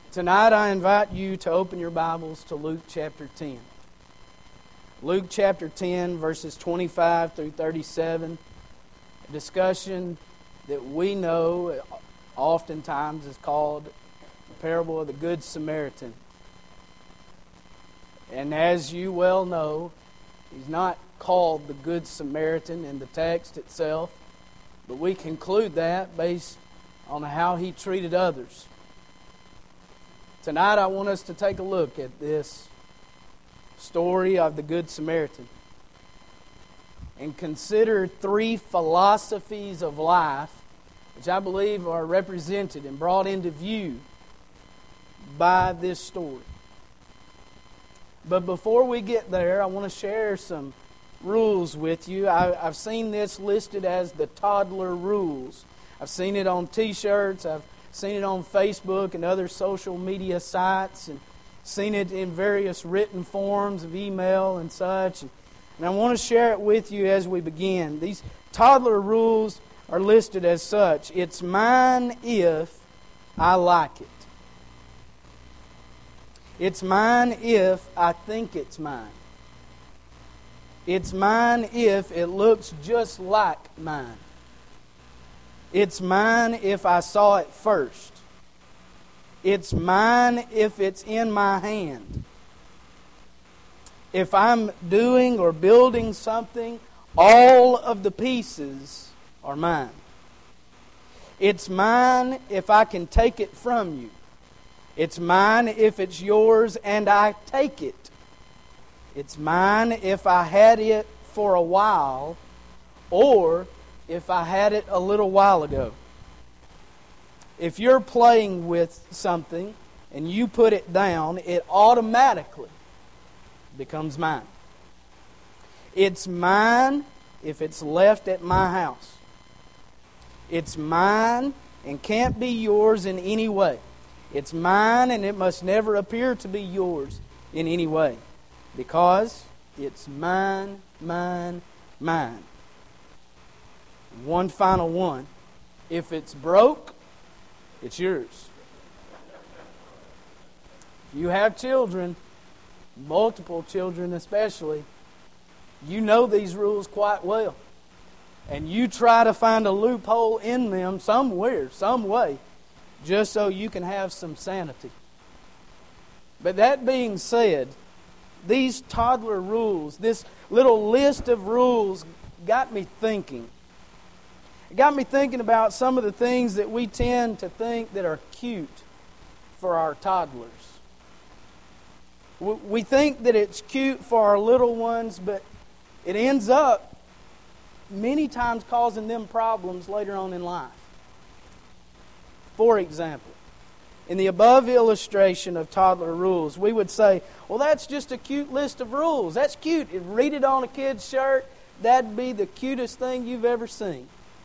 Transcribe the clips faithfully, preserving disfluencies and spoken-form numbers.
Tonight I invite you to open your Bibles to Luke chapter ten. Luke chapter ten, verses twenty-five through thirty-seven. A discussion that we know oftentimes is called the parable of the Good Samaritan. And as you well know, he's not called the Good Samaritan in the text itself, but we conclude that based on how he treated others. Tonight I want us to take a look at this story of the Good Samaritan and consider three philosophies of life which I believe are represented and brought into view by this story. But before we get there, I want to share some rules with you. I, I've seen this listed as the toddler rules. I've seen it on t-shirts. I've seen it on Facebook and other social media sites, and seen it in various written forms of email and such. And I want to share it with you as we begin. These toddler rules are listed as such. It's mine if I like it. It's mine if I think it's mine. It's mine if it looks just like mine. It's mine if I saw it first. It's mine if it's in my hand. If I'm doing or building something, all of the pieces are mine. It's mine if I can take it from you. It's mine if it's yours and I take it. It's mine if I had it for a while, or if I had it a little while ago. If you're playing with something and you put it down, it automatically becomes mine. It's mine if it's left at my house. It's mine and can't be yours in any way. It's mine and it must never appear to be yours in any way. Because it's mine, mine, mine. One final one. If it's broke, it's yours. If you have children, multiple children especially, you know these rules quite well. And you try to find a loophole in them somewhere, some way, just so you can have some sanity. But that being said, these toddler rules, this little list of rules got me thinking. It got me thinking about some of the things that we tend to think that are cute for our toddlers. We think that it's cute for our little ones, but it ends up many times causing them problems later on in life. For example, in the above illustration of toddler rules, we would say, well, that's just a cute list of rules. That's cute. If you read it on a kid's shirt, that'd be the cutest thing you've ever seen.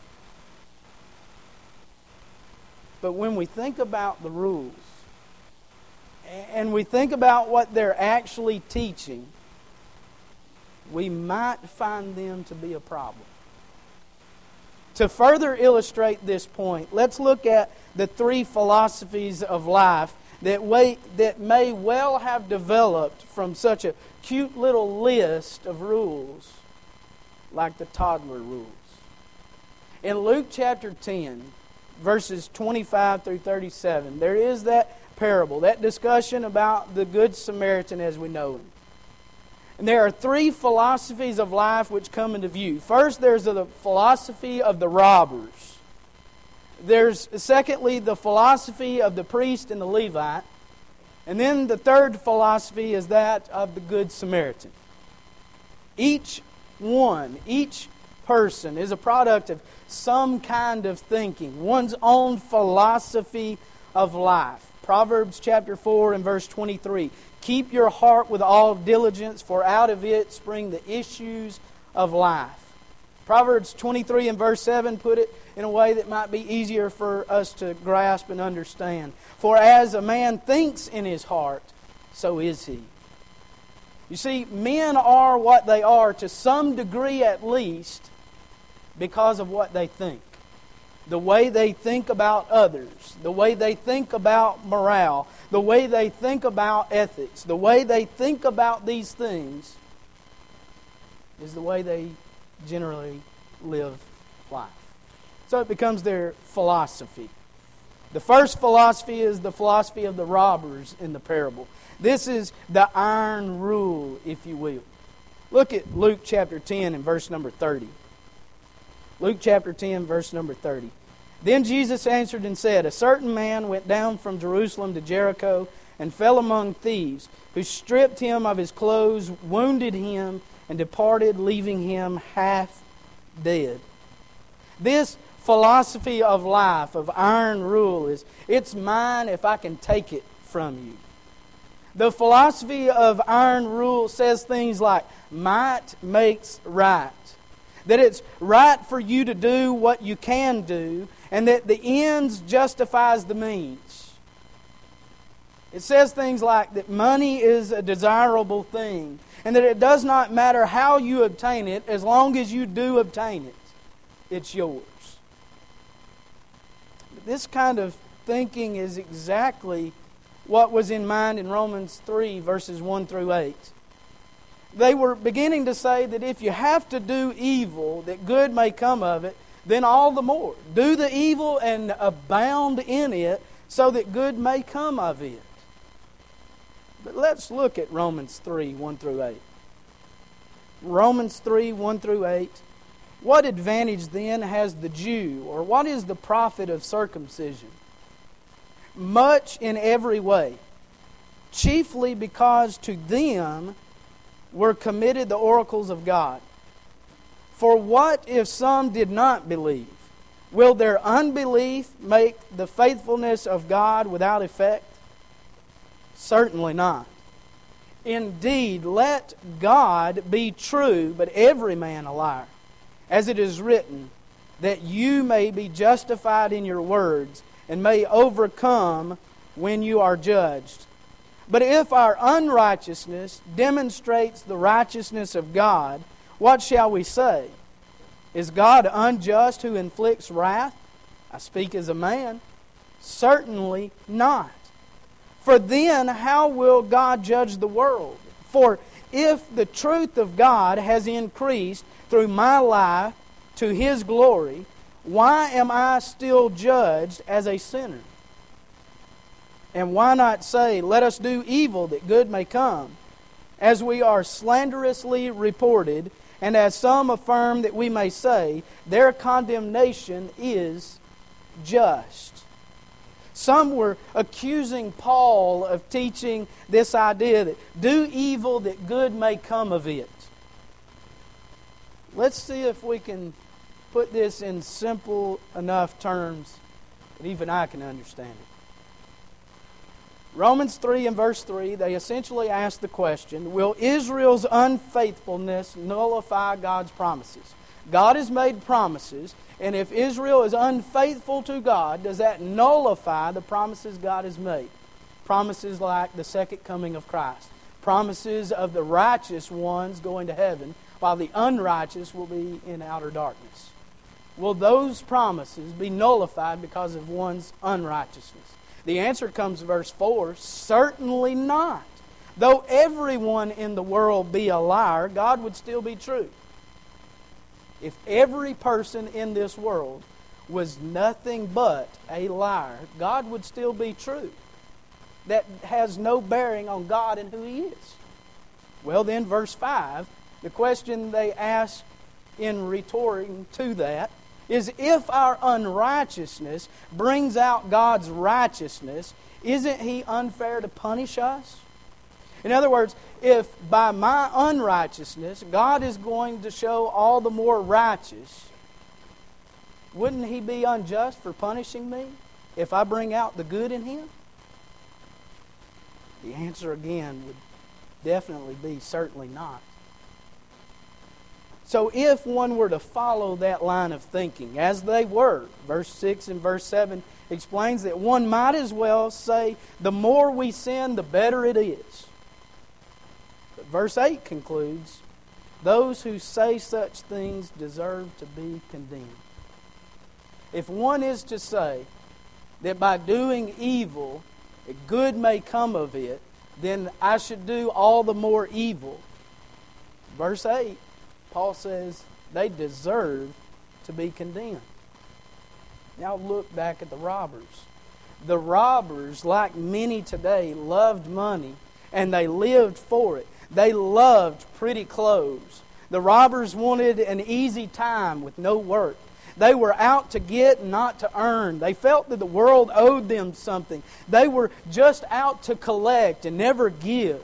But when we think about the rules, and we think about what they're actually teaching, we might find them to be a problem. To further illustrate this point, let's look at the three philosophies of life that, way, that may well have developed from such a cute little list of rules like the toddler rules. In Luke chapter ten, verses twenty-five through thirty-seven, there is that parable, that discussion about the Good Samaritan as we know him. And there are three philosophies of life which come into view. First, there's the philosophy of the robbers. There's, secondly, the philosophy of the priest and the Levite. And then the third philosophy is that of the Good Samaritan. Each one, each person is a product of some kind of thinking, one's own philosophy of life. Proverbs chapter four and verse twenty-three. Keep your heart with all diligence, for out of it spring the issues of life. Proverbs twenty-three and verse seven put it in a way that might be easier for us to grasp and understand. For as a man thinks in his heart, so is he. You see, men are what they are to some degree at least because of what they think. the way they think about others, the way they think about morale, the way they think about ethics, the way they think about these things is the way they generally live life. So it becomes their philosophy. The first philosophy is the philosophy of the robbers in the parable. This is the iron rule, if you will. Look at Luke chapter ten and verse number thirty. Luke chapter ten, verse number thirty. Then Jesus answered and said, A certain man went down from Jerusalem to Jericho and fell among thieves, who stripped him of his clothes, wounded him, and departed, leaving him half dead. This philosophy of life, of iron rule, is, it's mine if I can take it from you. The philosophy of iron rule says things like, might makes right. That it's right for you to do what you can do, and that the ends justifies the means. It says things like that money is a desirable thing, and that it does not matter how you obtain it, as long as you do obtain it, it's yours. This kind of thinking is exactly what was in mind in Romans three, verses one through eight. They were beginning to say that if you have to do evil, that good may come of it, then all the more. Do the evil and abound in it, so that good may come of it. But let's look at Romans three, one through eight. Romans three, one through eight. What advantage then has the Jew, or what is the profit of circumcision? Much in every way, chiefly because to them were committed the oracles of God. For what if some did not believe? Will their unbelief make the faithfulness of God without effect? Certainly not. Indeed, let God be true, but every man a liar. As it is written, that you may be justified in your words, and may overcome when you are judged. But if our unrighteousness demonstrates the righteousness of God, what shall we say? Is God unjust who inflicts wrath? I speak as a man. Certainly not. For then how will God judge the world? For if the truth of God has increased through my life to His glory, why am I still judged as a sinner? And why not say, let us do evil that good may come, as we are slanderously reported, and as some affirm that we may say, their condemnation is just. Some were accusing Paul of teaching this idea that do evil that good may come of it. Let's see if we can put this in simple enough terms that even I can understand it. Romans three and verse three, they essentially ask the question, will Israel's unfaithfulness nullify God's promises? God has made promises, and if Israel is unfaithful to God, does that nullify the promises God has made? Promises like the second coming of Christ. Promises of the righteous ones going to heaven, while the unrighteous will be in outer darkness. Will those promises be nullified because of one's unrighteousness? The answer comes in verse four, certainly not. Though everyone in the world be a liar, God would still be true. If every person in this world was nothing but a liar, God would still be true. That has no bearing on God and who He is. Well then, verse five, the question they ask in retorting to that is, if our unrighteousness brings out God's righteousness, isn't He unfair to punish us? In other words, if by my unrighteousness God is going to show all the more righteous, wouldn't He be unjust for punishing me if I bring out the good in Him? The answer again would definitely be certainly not. So if one were to follow that line of thinking, as they were, verse six and verse seven explains that one might as well say, the more we sin, the better it is. But verse eight concludes, those who say such things deserve to be condemned. if one is to say that by doing evil, good may come of it, then I should do all the more evil. Verse eight, Paul says they deserve to be condemned. Now look back at the robbers. The robbers, like many today, loved money and they lived for it. They loved pretty clothes. The robbers wanted an easy time with no work. They were out to get and not to earn. They felt that the world owed them something. They were just out to collect and never give.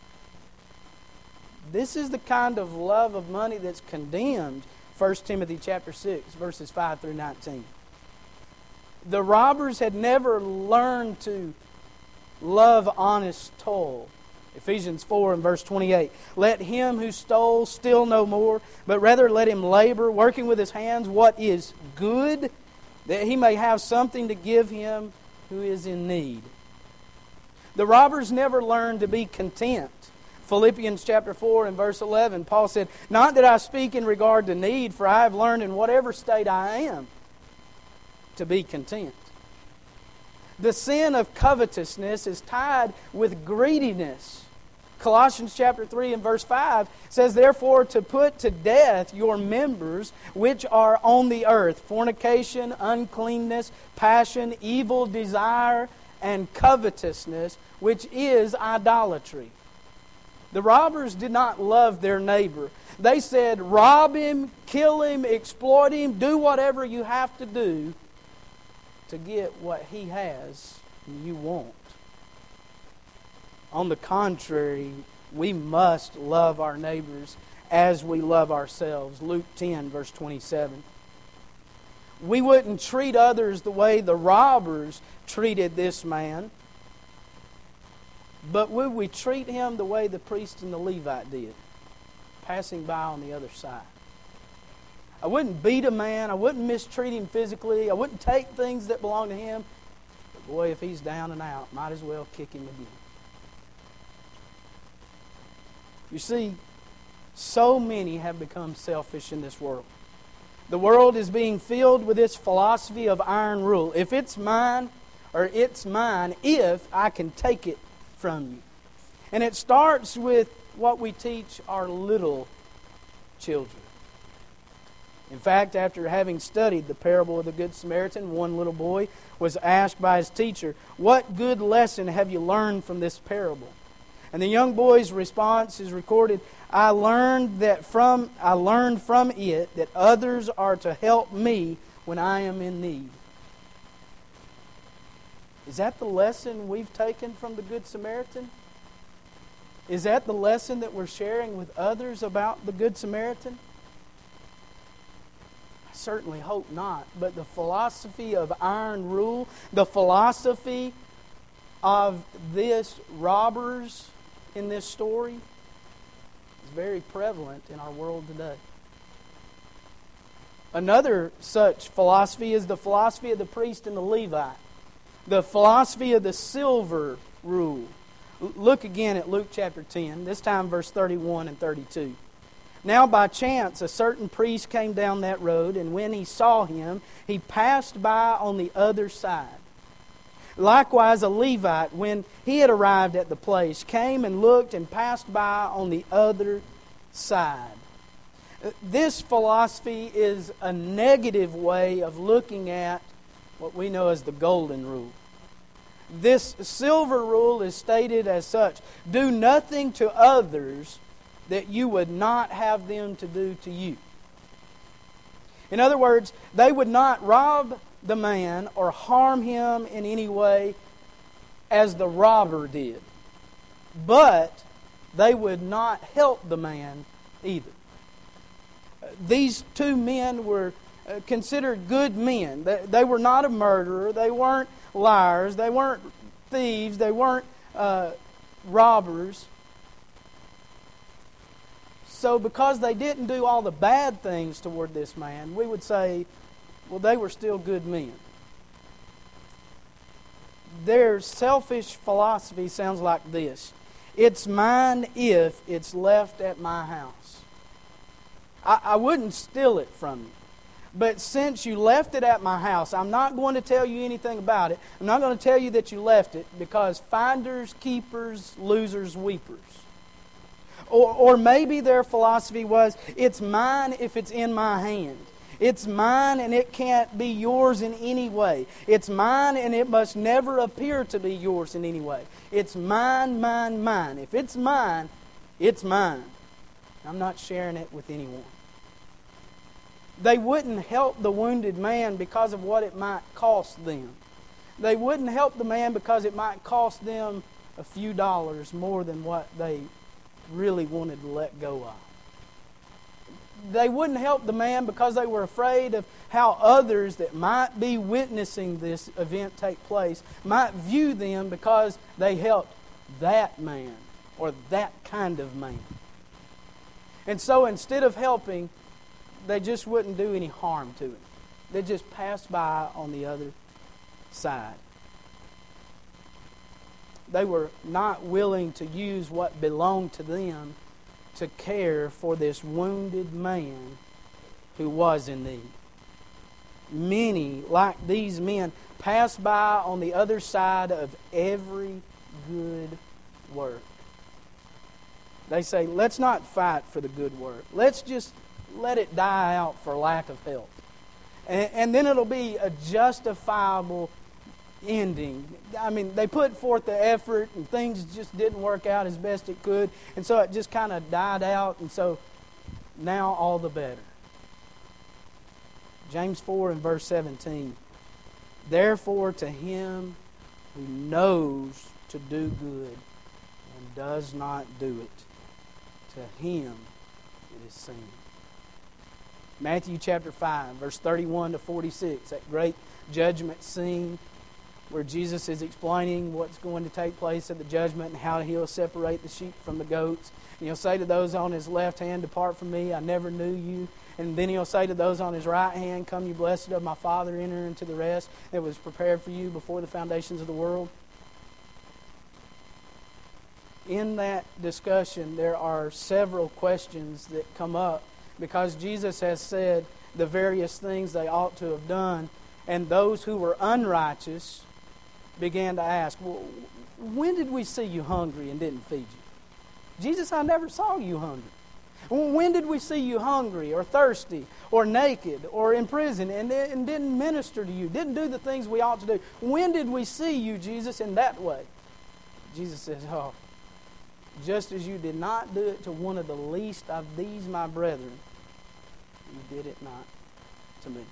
This is the kind of love of money that's condemned. First Timothy chapter six, verses five through nineteen. The robbers had never learned to love honest toil. Ephesians four and verse twenty-eight. Let him who stole steal no more, but rather let him labor, working with his hands what is good, that he may have something to give him who is in need. The robbers never learned to be content. Philippians chapter four and verse eleven, Paul said, not that I speak in regard to need, for I have learned in whatever state I am to be content. The sin of covetousness is tied with greediness. Colossians chapter three and verse five says, therefore to put to death your members which are on the earth, fornication, uncleanness, passion, evil desire, and covetousness, which is idolatry. The robbers did not love their neighbor. They said, rob him, kill him, exploit him, do whatever you have to do to get what he has and you want. On the contrary, we must love our neighbors as we love ourselves. Luke ten, verse twenty-seven. We wouldn't treat others the way the robbers treated this man, but would we treat him the way the priest and the Levite did, passing by on the other side? I wouldn't beat a man. I wouldn't mistreat him physically. I wouldn't take things that belong to him. But boy, if he's down and out, might as well kick him again. You see, so many have become selfish in this world. The world is being filled with this philosophy of iron rule. If it's mine, or it's mine if I can take it from you. And it starts with what we teach our little children. In fact, after having studied the parable of the Good Samaritan, one little boy was asked by his teacher, what good lesson have you learned from this parable? And the young boy's response is recorded, I learned that from I learned from it that others are to help me when I am in need. Is that the lesson we've taken from the Good Samaritan? Is that the lesson that we're sharing with others about the Good Samaritan? I certainly hope not. But the philosophy of iron rule, the philosophy of this robbers in this story is very prevalent in our world today. Another such philosophy is the philosophy of the priest and the Levite. The philosophy of the silver rule. Look again at Luke chapter ten, this time verse thirty-one and thirty-two. Now by chance a certain priest came down that road, and when he saw him, he passed by on the other side. Likewise a Levite, when he had arrived at the place, came and looked and passed by on the other side. This philosophy is a negative way of looking at what we know as the golden rule. This silver rule is stated as such: do nothing to others that you would not have them to do to you. In other words, they would not rob the man or harm him in any way as the robber did. But they would not help the man either. These two men were considered good men. They, they were not a murderer. They weren't liars. They weren't thieves. They weren't uh, robbers. So because they didn't do all the bad things toward this man, we would say, well, they were still good men. Their selfish philosophy sounds like this: it's mine if it's left at my house. I, I wouldn't steal it from you. But since you left it at my house, I'm not going to tell you anything about it. I'm not going to tell you that you left it, because finders, keepers, losers, weepers. Or, or maybe their philosophy was, it's mine if it's in my hand. It's mine and it can't be yours in any way. It's mine and it must never appear to be yours in any way. It's mine, mine, mine. If it's mine, it's mine. I'm not sharing it with anyone. They wouldn't help the wounded man because of what it might cost them. They wouldn't help the man because it might cost them a few dollars more than what they really wanted to let go of. They wouldn't help the man because they were afraid of how others that might be witnessing this event take place might view them because they helped that man or that kind of man. And so instead of helping, they just wouldn't do any harm to him. They'd just pass by on the other side. They were not willing to use what belonged to them to care for this wounded man who was in need. Many, like these men, pass by on the other side of every good work. They say, let's not fight for the good work. Let's just let it die out for lack of help. And, and then it'll be a justifiable ending. I mean, they put forth the effort and things just didn't work out as best it could. And so it just kind of died out. And so now all the better. James four and verse seventeen. Therefore to him who knows to do good and does not do it, to him it is sin. Matthew chapter five, verse thirty-one to forty-six, that great judgment scene where Jesus is explaining what's going to take place at the judgment and how he'll separate the sheep from the goats. And he'll say to those on his left hand, depart from me, I never knew you. And then he'll say to those on his right hand, come you blessed of my Father, enter into the rest that was prepared for you before the foundations of the world. In that discussion, there are several questions that come up because Jesus has said the various things they ought to have done, and those who were unrighteous began to ask, well, when did we see you hungry and didn't feed you? Jesus, I never saw you hungry. When did we see you hungry or thirsty or naked or in prison and, and didn't minister to you, didn't do the things we ought to do? When did we see you, Jesus, in that way? Jesus says, oh, just as you did not do it to one of the least of these my brethren, you did it not to me.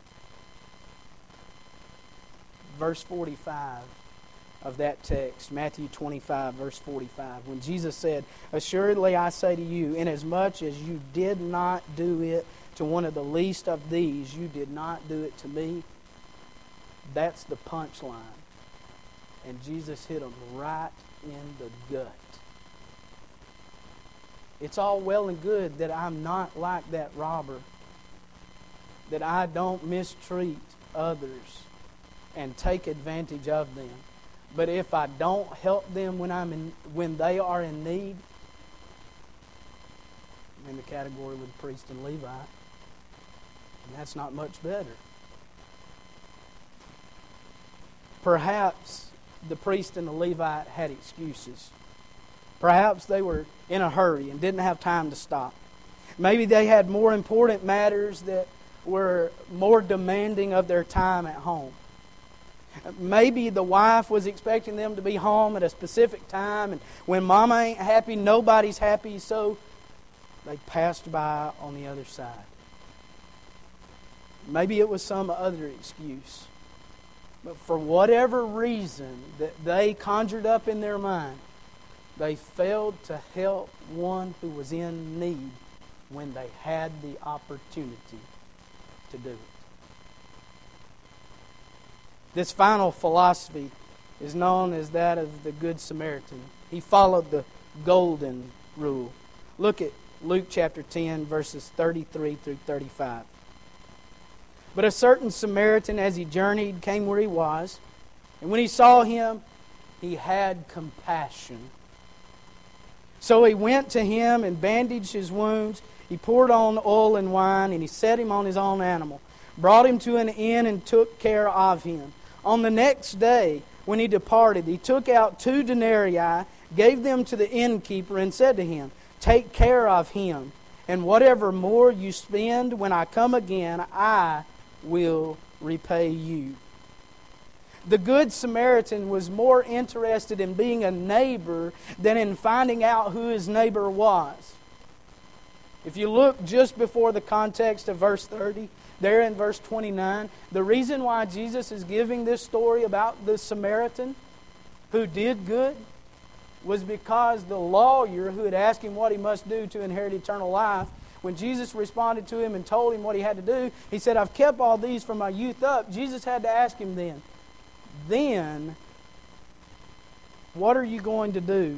Verse forty-five of that text, Matthew twenty-five, verse forty-five, when Jesus said, assuredly I say to you, inasmuch as you did not do it to one of the least of these, you did not do it to me. That's the punchline. And Jesus hit them right in the gut. It's all well and good that I'm not like that robber, that I don't mistreat others and take advantage of them. But if I don't help them when I'm in, when they are in need, I'm in the category with the priest and Levite. And that's not much better. Perhaps the priest and the Levite had excuses. Perhaps they were in a hurry and didn't have time to stop. Maybe they had more important matters that were more demanding of their time at home. Maybe the wife was expecting them to be home at a specific time, and when Mama ain't happy, nobody's happy, so they passed by on the other side. Maybe it was some other excuse. But for whatever reason that they conjured up in their mind, they failed to help one who was in need when they had the opportunity to do it. This final philosophy is known as that of the Good Samaritan. He followed the golden rule. Look at Luke chapter ten, verses thirty-three through thirty-five. But a certain Samaritan, as he journeyed, came where he was, and when he saw him, he had compassion. So he went to him and bandaged his wounds. He poured on oil and wine, and he set him on his own animal, brought him to an inn, and took care of him. On the next day, when he departed, he took out two denarii, gave them to the innkeeper, and said to him, Take care of him, and whatever more you spend, when I come again, I will repay you. The Good Samaritan was more interested in being a neighbor than in finding out who his neighbor was. If you look just before the context of verse thirty, there in verse twenty-nine, the reason why Jesus is giving this story about the Samaritan who did good was because the lawyer who had asked him what he must do to inherit eternal life, when Jesus responded to him and told him what he had to do, he said, I've kept all these from my youth up. Jesus had to ask him then, then, what are you going to do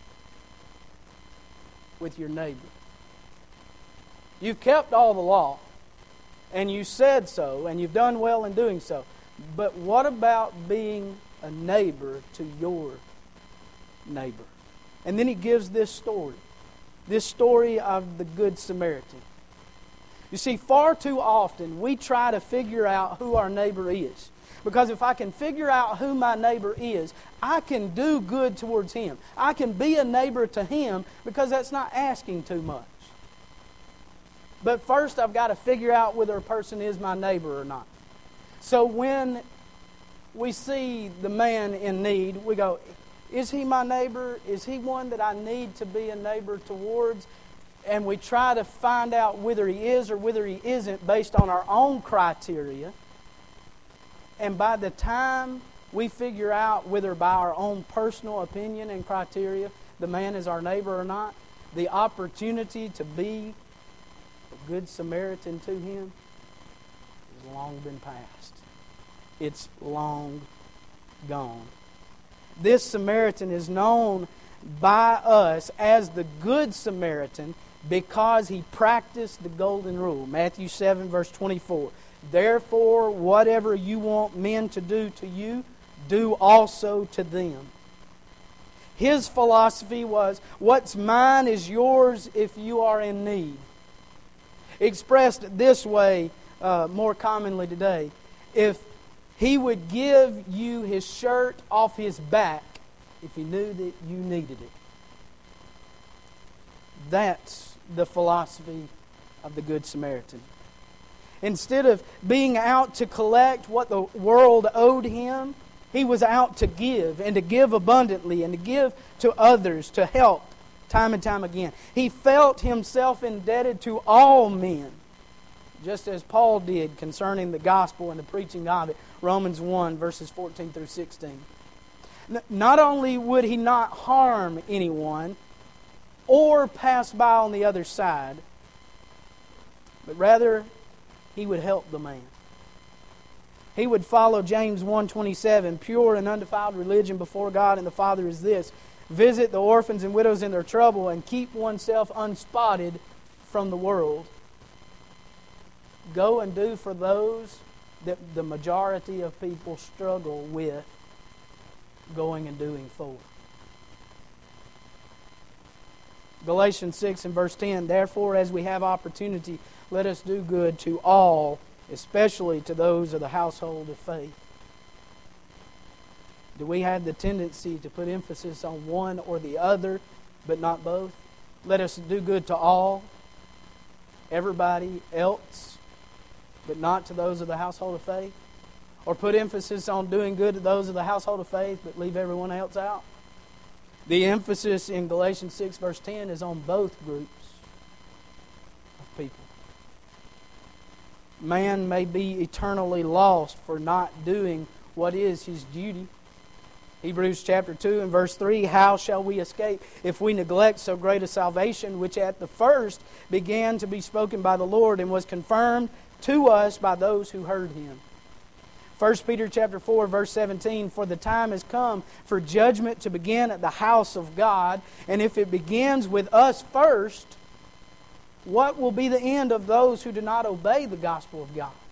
with your neighbor? You've kept all the law, and you said so, and you've done well in doing so. But what about being a neighbor to your neighbor? And then he gives this story, this story of the Good Samaritan. You see, far too often we try to figure out who our neighbor is. Because if I can figure out who my neighbor is, I can do good towards him. I can be a neighbor to him because that's not asking too much. But first I've got to figure out whether a person is my neighbor or not. So when we see the man in need, we go, is he my neighbor? Is he one that I need to be a neighbor towards? And we try to find out whether he is or whether he isn't based on our own criteria. And by the time we figure out whether by our own personal opinion and criteria the man is our neighbor or not, the opportunity to be a good Samaritan to him has long been past. It's long gone. This Samaritan is known by us as the Good Samaritan because he practiced the golden rule. Matthew seven, verse twenty-four. Therefore, whatever you want men to do to you, do also to them. His philosophy was, what's mine is yours if you are in need. Expressed this way uh, more commonly today, if he would give you his shirt off his back if he knew that you needed it. That's the philosophy of the Good Samaritan. Instead of being out to collect what the world owed him, he was out to give, and to give abundantly, and to give to others, to help time and time again. He felt himself indebted to all men, just as Paul did concerning the gospel and the preaching of it. Romans one, verses fourteen through sixteen. Not only would he not harm anyone or pass by on the other side, but rather he would help the man. He would follow James one twenty-seven, pure and undefiled religion before God and the Father is this: visit the orphans and widows in their trouble and keep oneself unspotted from the world. Go and do for those that the majority of people struggle with going and doing for. Galatians six and verse ten, therefore as we have opportunity, let us do good to all, especially to those of the household of faith. Do we have the tendency to put emphasis on one or the other, but not both? Let us do good to all, everybody else, but not to those of the household of faith? Or put emphasis on doing good to those of the household of faith, but leave everyone else out? The emphasis in Galatians six verse ten is on both groups of people. Man may be eternally lost for not doing what is his duty. Hebrews chapter two and verse three, how shall we escape if we neglect so great a salvation, which at the first began to be spoken by the Lord and was confirmed to us by those who heard him? First Peter chapter four verse seventeen, for the time has come for judgment to begin at the house of God, and if it begins with us first, what will be the end of those who do not obey the gospel of God?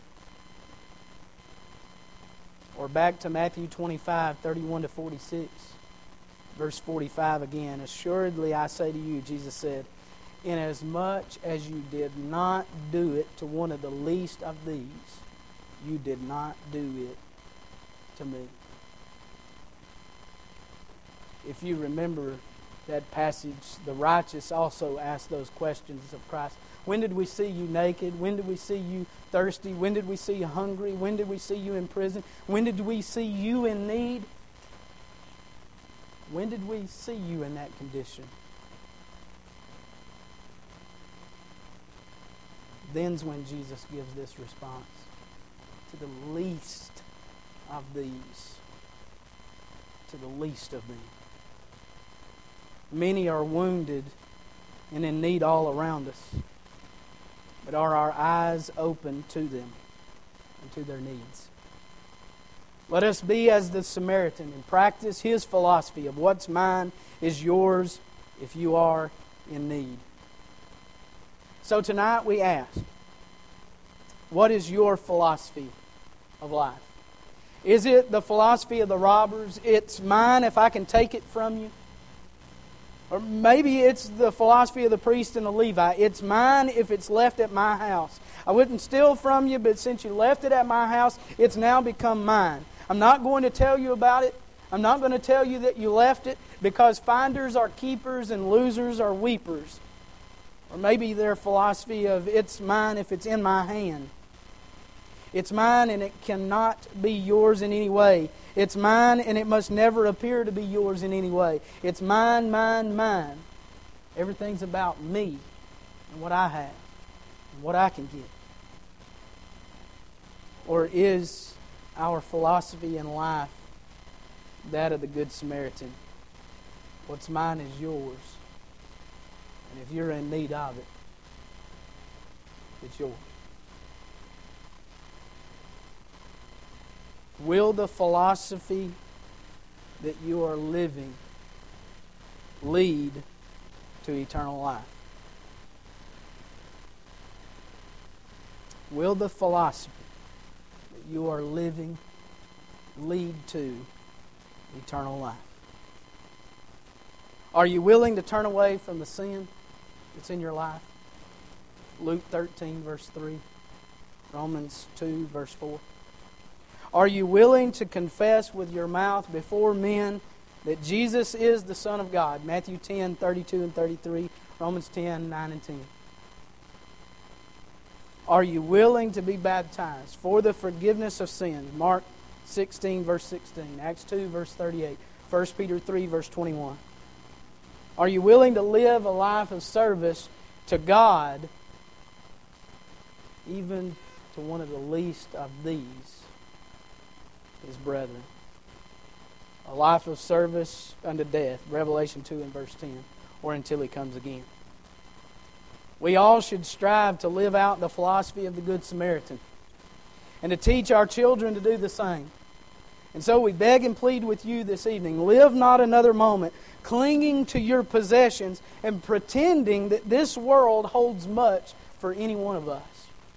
Or back to Matthew twenty-five, thirty-one to forty-six. Verse forty-five again. Assuredly I say to you, Jesus said, inasmuch as you did not do it to one of the least of these, you did not do it to me. If you remember that passage, the righteous also ask those questions of Christ. When did we see you naked? When did we see you thirsty? When did we see you hungry? When did we see you in prison? When did we see you in need? When did we see you in that condition? Then's when Jesus gives this response. To the least of these, to the least of them. Many are wounded and in need all around us. But are our eyes open to them and to their needs? Let us be as the Samaritan and practice his philosophy of what's mine is yours if you are in need. So tonight we ask, what is your philosophy of life? Is it the philosophy of the robbers? It's mine if I can take it from you. Or maybe it's the philosophy of the priest and the Levite. It's mine if it's left at my house. I wouldn't steal from you, but since you left it at my house, it's now become mine. I'm not going to tell you about it. I'm not going to tell you that you left it, because finders are keepers and losers are weepers. Or maybe their philosophy of it's mine if it's in my hand. It's mine and it cannot be yours in any way. It's mine and it must never appear to be yours in any way. It's mine, mine, mine. Everything's about me and what I have and what I can get. Or is our philosophy in life that of the Good Samaritan? What's mine is yours. And if you're in need of it, it's yours. Will the philosophy that you are living lead to eternal life? Will the philosophy that you are living lead to eternal life? Are you willing to turn away from the sin that's in your life? Luke thirteen, verse three. Romans two, verse four. Are you willing to confess with your mouth before men that Jesus is the Son of God? Matthew ten, thirty-two and thirty-three. Romans ten, nine and ten. Are you willing to be baptized for the forgiveness of sins? Mark sixteen, verse sixteen. Acts two, verse thirty-eight. First Peter three, verse twenty-one. Are you willing to live a life of service to God, even to one of the least of these, His brethren? A life of service unto death, Revelation two and verse ten, or until He comes again. We all should strive to live out the philosophy of the Good Samaritan and to teach our children to do the same. And so we beg and plead with you this evening, live not another moment clinging to your possessions and pretending that this world holds much for any one of us.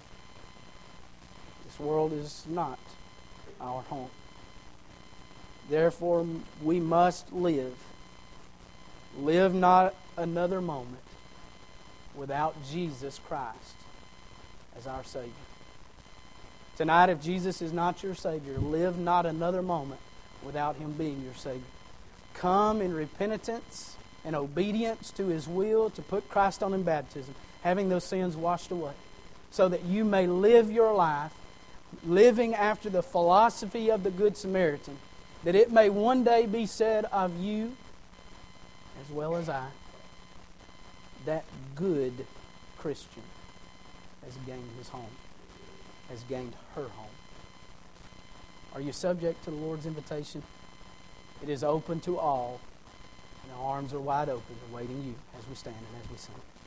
This world is not our home. Therefore, we must live. Live not another moment without Jesus Christ as our Savior. Tonight, if Jesus is not your Savior, live not another moment without Him being your Savior. Come in repentance and obedience to His will to put Christ on in baptism, having those sins washed away, so that you may live your life living after the philosophy of the Good Samaritan, that it may one day be said of you, as well as I, that good Christian has gained his home, has gained her home. Are you subject to the Lord's invitation? It is open to all, and the arms are wide open, awaiting you as we stand and as we sing.